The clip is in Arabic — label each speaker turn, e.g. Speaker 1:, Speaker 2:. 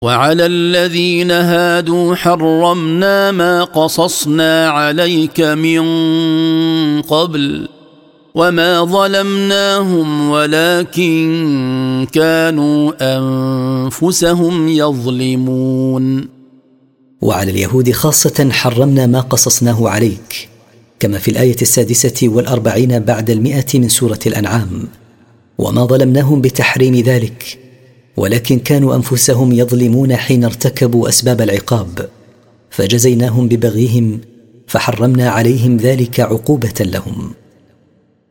Speaker 1: وعلى الذين هادوا حرمنا ما قصصنا عليك من قبل وما ظلمناهم ولكن كانوا أنفسهم يظلمون.
Speaker 2: وعلى اليهود خاصة حرمنا ما قصصناه عليك، كما في الآية 46 بعد 100 من سورة الأنعام، وما ظلمناهم بتحريم ذلك ولكن كانوا أنفسهم يظلمون حين ارتكبوا أسباب العقاب، فجزيناهم ببغيهم فحرمنا عليهم ذلك عقوبة لهم.